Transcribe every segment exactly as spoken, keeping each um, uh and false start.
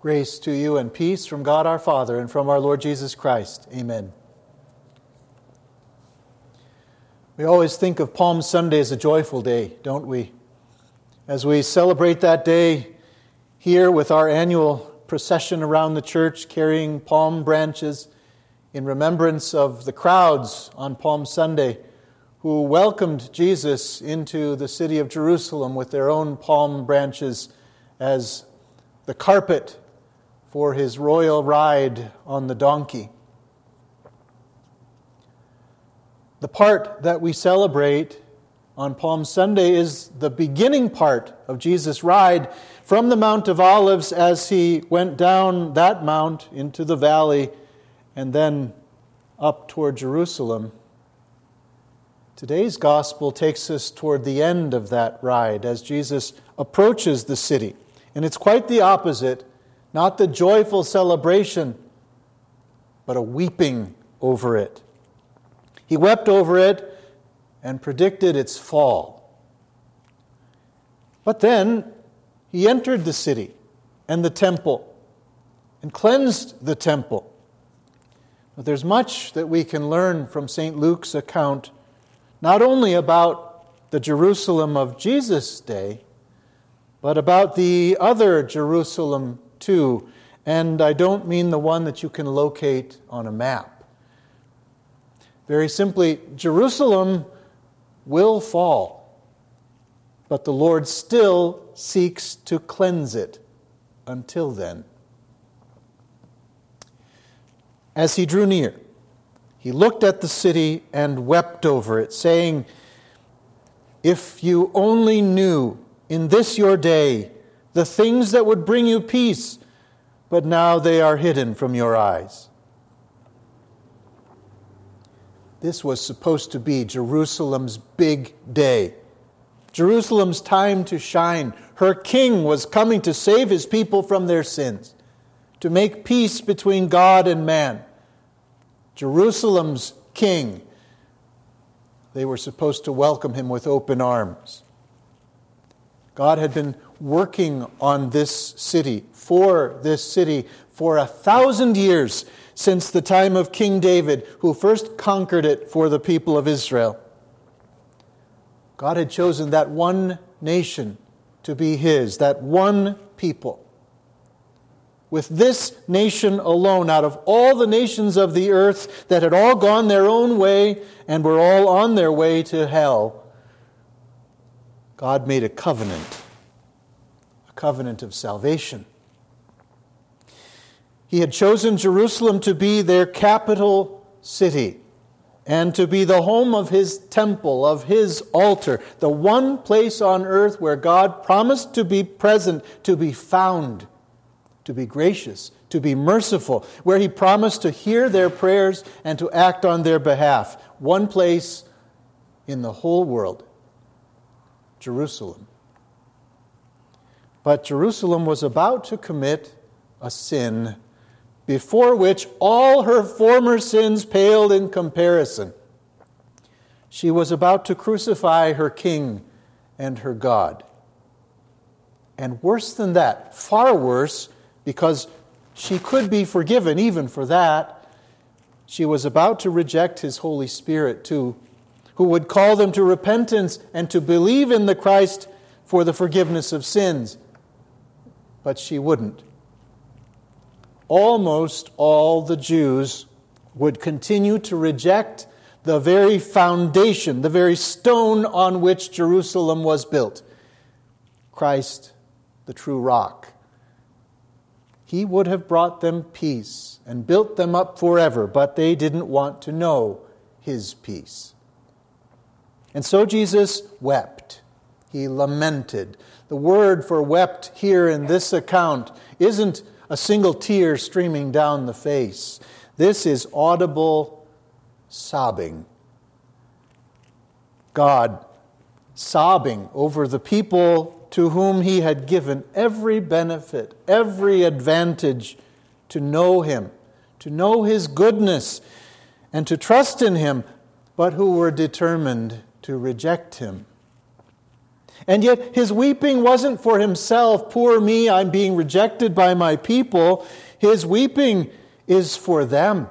Grace to you and peace from God our Father and from our Lord Jesus Christ. Amen. We always think of Palm Sunday as a joyful day, don't we? As we celebrate that day here with our annual procession around the church, carrying palm branches in remembrance of the crowds on Palm Sunday who welcomed Jesus into the city of Jerusalem with their own palm branches as the carpet for his royal ride on the donkey. The part that we celebrate on Palm Sunday is the beginning part of Jesus' ride from the Mount of Olives as he went down that mount into the valley and then up toward Jerusalem. Today's gospel takes us toward the end of that ride as Jesus approaches the city. And it's quite the opposite. Not the joyful celebration, but a weeping over it. He wept over it and predicted its fall. But then he entered the city and the temple and cleansed the temple. But there's much that we can learn from Saint Luke's account, not only about the Jerusalem of Jesus' day, but about the other Jerusalem too, and I don't mean the one that you can locate on a map. Very simply, Jerusalem will fall, but the Lord still seeks to cleanse it until then. As he drew near, he looked at the city and wept over it, saying, "If you only knew in this your day the things that would bring you peace, but now they are hidden from your eyes." This was supposed to be Jerusalem's big day, Jerusalem's time to shine. Her king was coming to save his people from their sins, to make peace between God and man. Jerusalem's king. They were supposed to welcome him with open arms. God had been working on this city, for this city, for a thousand years since the time of King David, who first conquered it for the people of Israel. God had chosen that one nation to be his, that one people. With this nation alone, out of all the nations of the earth that had all gone their own way and were all on their way to hell, God made a covenant, a covenant of salvation. He had chosen Jerusalem to be their capital city and to be the home of his temple, of his altar, the one place on earth where God promised to be present, to be found, to be gracious, to be merciful, where he promised to hear their prayers and to act on their behalf. One place in the whole world. Jerusalem. But Jerusalem was about to commit a sin before which all her former sins paled in comparison. She was about to crucify her king and her God. And worse than that, far worse, because she could be forgiven even for that, she was about to reject his Holy Spirit too, who would call them to repentance and to believe in the Christ for the forgiveness of sins. But she wouldn't. Almost all the Jews would continue to reject the very foundation, the very stone on which Jerusalem was built. Christ, the true rock. He would have brought them peace and built them up forever, but they didn't want to know his peace. And so Jesus wept. He lamented. The word for wept here in this account isn't a single tear streaming down the face. This is audible sobbing. God sobbing over the people to whom he had given every benefit, every advantage to know him, to know his goodness, and to trust in him, but who were determined to reject him. And yet his weeping wasn't for himself. Poor me, I'm being rejected by my people. His weeping is for them.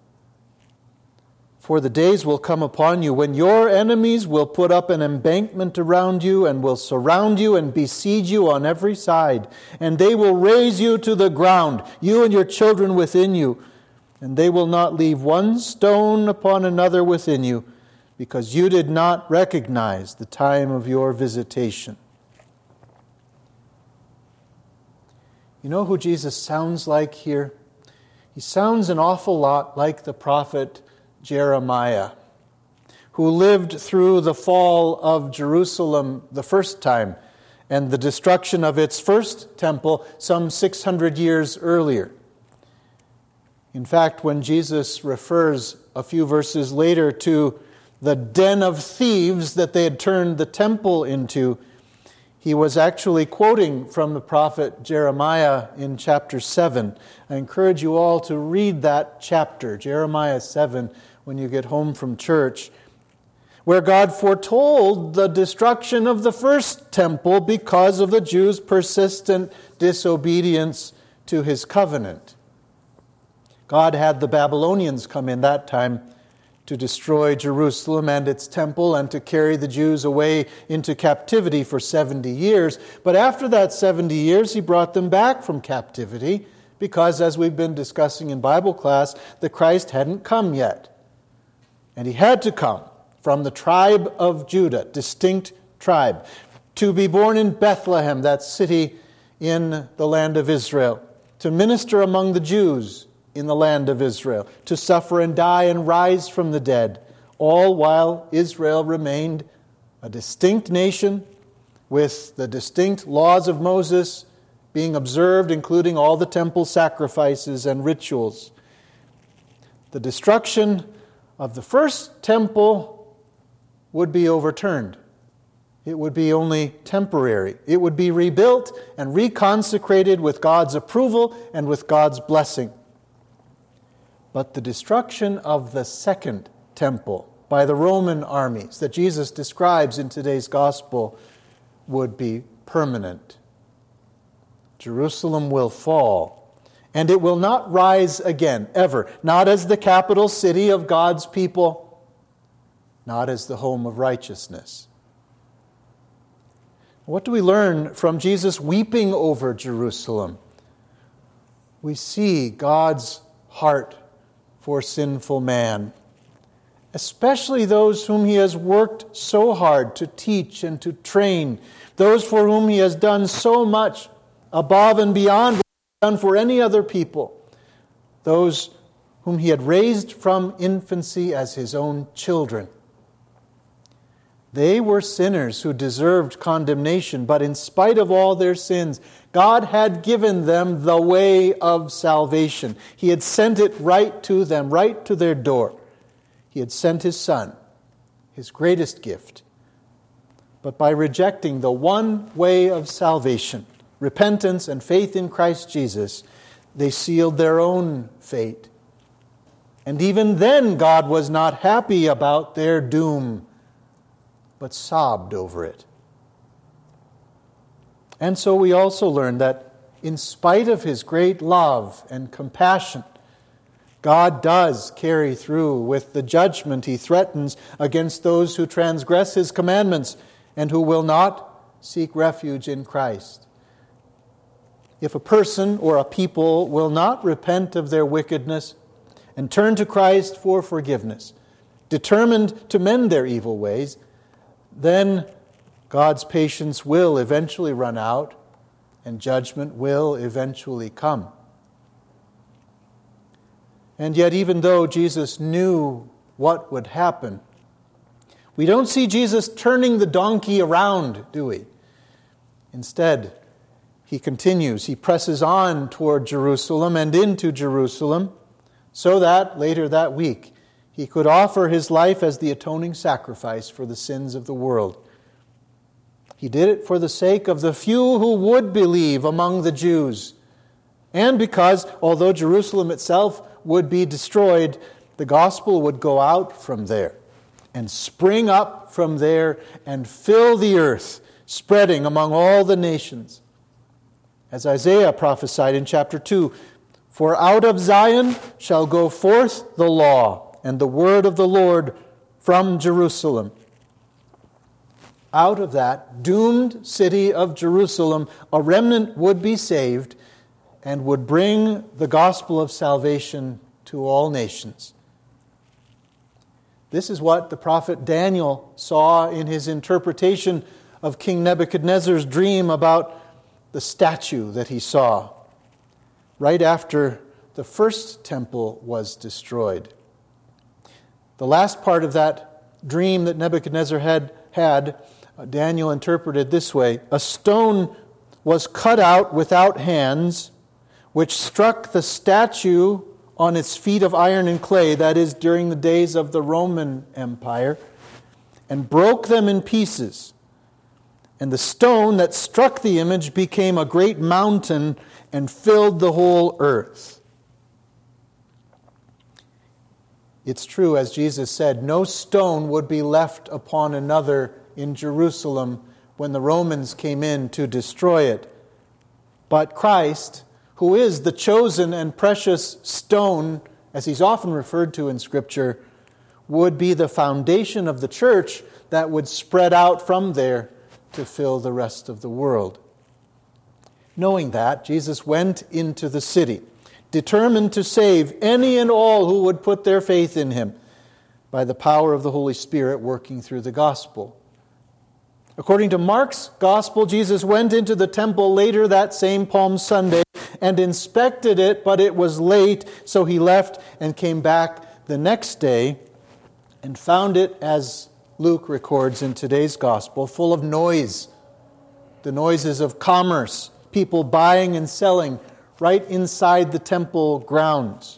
For the days will come upon you when your enemies will put up an embankment around you and will surround you and besiege you on every side. And they will raze you to the ground, you and your children within you. And they will not leave one stone upon another within you, because you did not recognize the time of your visitation. You know who Jesus sounds like here? He sounds an awful lot like the prophet Jeremiah, who lived through the fall of Jerusalem the first time and the destruction of its first temple some six hundred years earlier. In fact, when Jesus refers a few verses later to the den of thieves that they had turned the temple into, he was actually quoting from the prophet Jeremiah in chapter seven. I encourage you all to read that chapter, Jeremiah seven, when you get home from church, where God foretold the destruction of the first temple because of the Jews' persistent disobedience to his covenant. God had the Babylonians come in that time to destroy Jerusalem and its temple and to carry the Jews away into captivity for seventy years. But after that seventy years, he brought them back from captivity because, as we've been discussing in Bible class, the Christ hadn't come yet. And he had to come from the tribe of Judah, distinct tribe, to be born in Bethlehem, that city in the land of Israel, to minister among the Jews in the land of Israel, to suffer and die and rise from the dead, all while Israel remained a distinct nation with the distinct laws of Moses being observed, including all the temple sacrifices and rituals. The destruction of the first temple would be overturned. It would be only temporary. It would be rebuilt and reconsecrated with God's approval and with God's blessing. But the destruction of the second temple by the Roman armies that Jesus describes in today's gospel would be permanent. Jerusalem will fall, and it will not rise again, ever. Not as the capital city of God's people, not as the home of righteousness. What do we learn from Jesus weeping over Jerusalem? We see God's heart for sinful man, especially those whom he has worked so hard to teach and to train, those for whom he has done so much above and beyond what he has done for any other people, those whom he had raised from infancy as his own children. They were sinners who deserved condemnation, but in spite of all their sins, God had given them the way of salvation. He had sent it right to them, right to their door. He had sent his Son, his greatest gift. But by rejecting the one way of salvation, repentance and faith in Christ Jesus, they sealed their own fate. And even then, God was not happy about their doom, but sobbed over it. And so we also learn that in spite of his great love and compassion, God does carry through with the judgment he threatens against those who transgress his commandments and who will not seek refuge in Christ. If a person or a people will not repent of their wickedness and turn to Christ for forgiveness, determined to mend their evil ways, then God's patience will eventually run out and judgment will eventually come. And yet, even though Jesus knew what would happen, we don't see Jesus turning the donkey around, do we? Instead, he continues. He presses on toward Jerusalem and into Jerusalem so that later that week he could offer his life as the atoning sacrifice for the sins of the world. He did it for the sake of the few who would believe among the Jews, and because, although Jerusalem itself would be destroyed, the gospel would go out from there and spring up from there and fill the earth, spreading among all the nations. As Isaiah prophesied in chapter two, "For out of Zion shall go forth the law, and the word of the Lord from Jerusalem." Out of that doomed city of Jerusalem, a remnant would be saved and would bring the gospel of salvation to all nations. This is what the prophet Daniel saw in his interpretation of King Nebuchadnezzar's dream about the statue that he saw right after the first temple was destroyed. The last part of that dream that Nebuchadnezzar had, had Daniel interpreted this way: "A stone was cut out without hands, which struck the statue on its feet of iron and clay," that is, during the days of the Roman Empire, "and broke them in pieces. And the stone that struck the image became a great mountain and filled the whole earth." It's true, as Jesus said, no stone would be left upon another in Jerusalem when the Romans came in to destroy it. But Christ, who is the chosen and precious stone, as he's often referred to in Scripture, would be the foundation of the church that would spread out from there to fill the rest of the world. Knowing that, Jesus went into the city, determined to save any and all who would put their faith in him by the power of the Holy Spirit working through the gospel. According to Mark's gospel, Jesus went into the temple later that same Palm Sunday and inspected it, but it was late, so he left and came back the next day and found it, as Luke records in today's gospel, full of noise. The noises of commerce, people buying and selling right inside the temple grounds.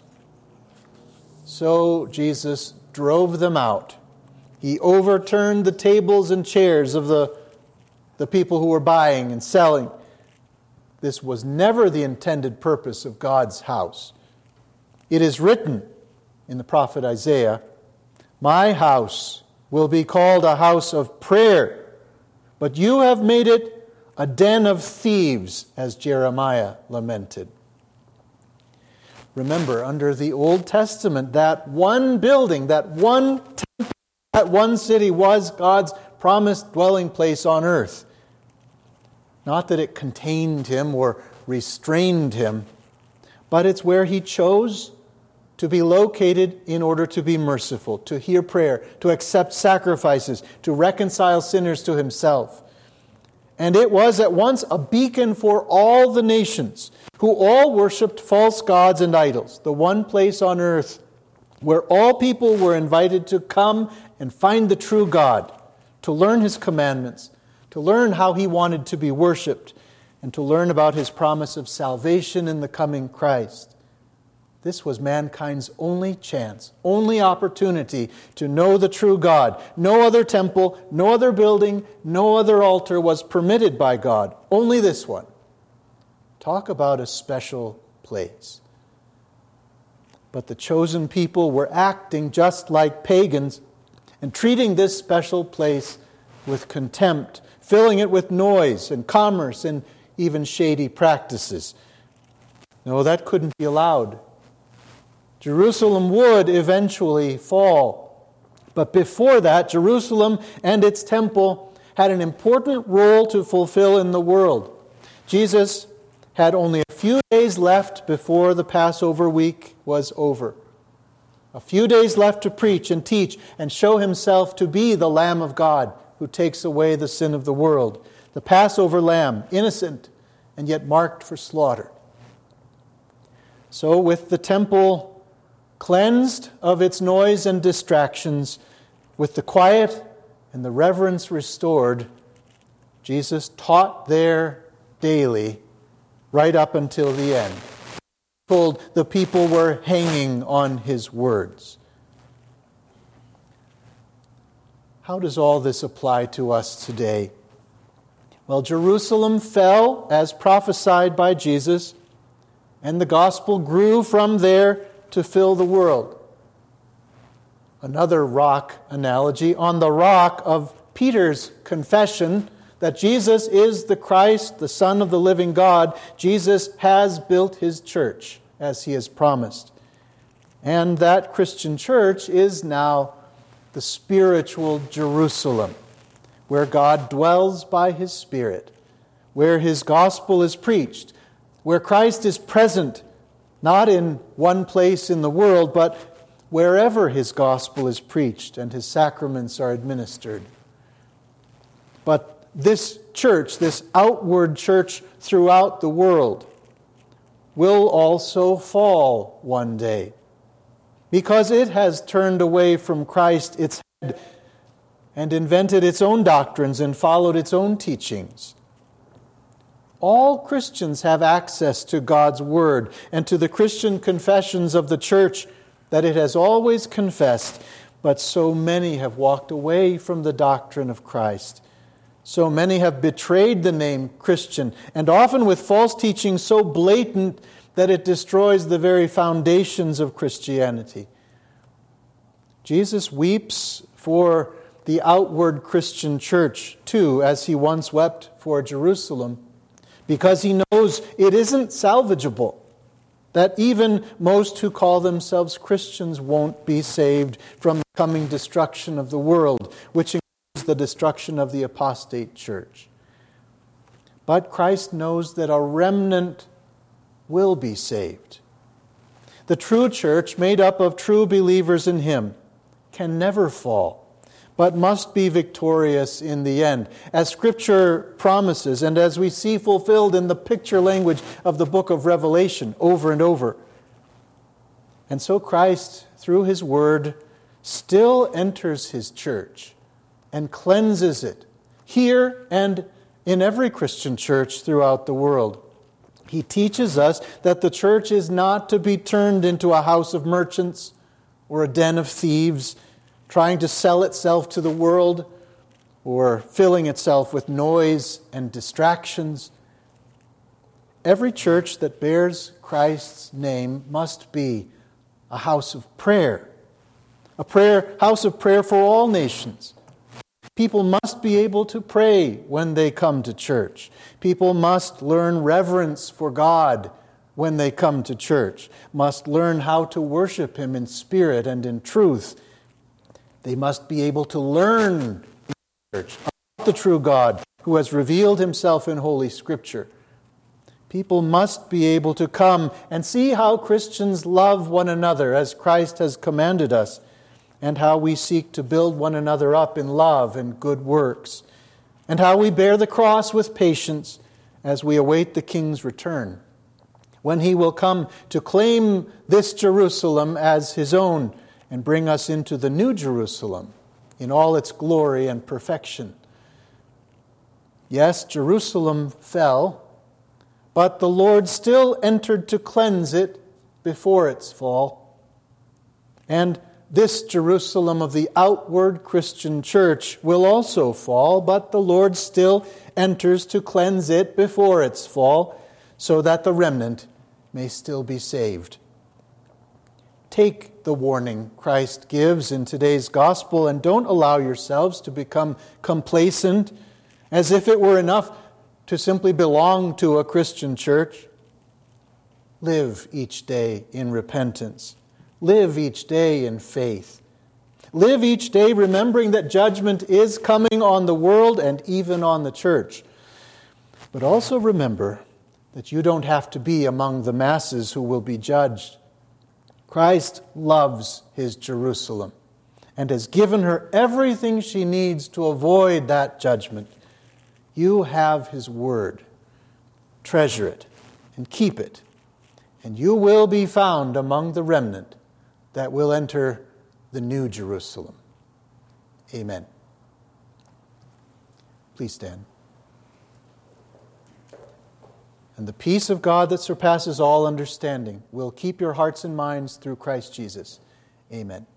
So Jesus drove them out. He overturned the tables and chairs of the, the people who were buying and selling. This was never the intended purpose of God's house. It is written in the prophet Isaiah, "My house will be called a house of prayer, but you have made it a den of thieves," as Jeremiah lamented. Remember, under the Old Testament, that one building, that one temple, that one city was God's promised dwelling place on earth. Not that it contained him or restrained him, but it's where he chose to be located in order to be merciful, to hear prayer, to accept sacrifices, to reconcile sinners to himself. And it was at once a beacon for all the nations, who all worshipped false gods and idols, the one place on earth where all people were invited to come and find the true God, to learn his commandments, to learn how he wanted to be worshipped, and to learn about his promise of salvation in the coming Christ. This was mankind's only chance, only opportunity to know the true God. No other temple, no other building, no other altar was permitted by God. Only this one. Talk about a special place. But the chosen people were acting just like pagans and treating this special place with contempt, filling it with noise and commerce and even shady practices. No, that couldn't be allowed. Jerusalem would eventually fall. But before that, Jerusalem and its temple had an important role to fulfill in the world. Jesus had only a few days left before the Passover week was over. A few days left to preach and teach and show himself to be the Lamb of God who takes away the sin of the world. The Passover lamb, innocent and yet marked for slaughter. So with the temple cleansed of its noise and distractions, with the quiet and the reverence restored, Jesus taught there daily right up until the end. Told the people were hanging on his words. How does all this apply to us today? Well, Jerusalem fell as prophesied by Jesus, and the gospel grew from there to fill the world. Another rock analogy, on the rock of Peter's confession, that Jesus is the Christ, the Son of the living God. Jesus has built his church, as he has promised. And that Christian church is now the spiritual Jerusalem, where God dwells by his Spirit, where his gospel is preached, where Christ is present, not in one place in the world, but wherever his gospel is preached and his sacraments are administered. But this church, this outward church throughout the world, will also fall one day, because it has turned away from Christ, its head, and invented its own doctrines and followed its own teachings. All Christians have access to God's Word and to the Christian confessions of the church that it has always confessed, but so many have walked away from the doctrine of Christ. So many have betrayed the name Christian, and often with false teaching so blatant that it destroys the very foundations of Christianity. Jesus weeps for the outward Christian church, too, as he once wept for Jerusalem, because he knows it isn't salvageable, that even most who call themselves Christians won't be saved from the coming destruction of the world, which includes the destruction of the apostate church. But Christ knows that a remnant will be saved. The true church, made up of true believers in him, can never fall, but must be victorious in the end, as Scripture promises, and as we see fulfilled in the picture language of the book of Revelation over and over. And so Christ, through his word, still enters his church and cleanses it, here and in every Christian church throughout the world. He teaches us that the church is not to be turned into a house of merchants or a den of thieves, trying to sell itself to the world or filling itself with noise and distractions. Every church that bears Christ's name must be a house of prayer, a prayer house of prayer for all nations. People must be able to pray when they come to church. People must learn reverence for God when they come to church, must learn how to worship him in spirit and in truth. They must be able to learn in church about the true God who has revealed himself in Holy Scripture. People must be able to come and see how Christians love one another as Christ has commanded us, and how we seek to build one another up in love and good works, and how we bear the cross with patience as we await the King's return, when he will come to claim this Jerusalem as his own and bring us into the new Jerusalem in all its glory and perfection. Yes, Jerusalem fell, but the Lord still entered to cleanse it before its fall. And this Jerusalem of the outward Christian church will also fall, but the Lord still enters to cleanse it before its fall, so that the remnant may still be saved. Take the warning Christ gives in today's gospel and don't allow yourselves to become complacent as if it were enough to simply belong to a Christian church. Live each day in repentance. Live each day in faith. Live each day remembering that judgment is coming on the world and even on the church. But also remember that you don't have to be among the masses who will be judged. Christ loves his Jerusalem and has given her everything she needs to avoid that judgment. You have his word. Treasure it and keep it, and you will be found among the remnant that will enter the new Jerusalem. Amen. Please stand. And the peace of God that surpasses all understanding will keep your hearts and minds through Christ Jesus. Amen.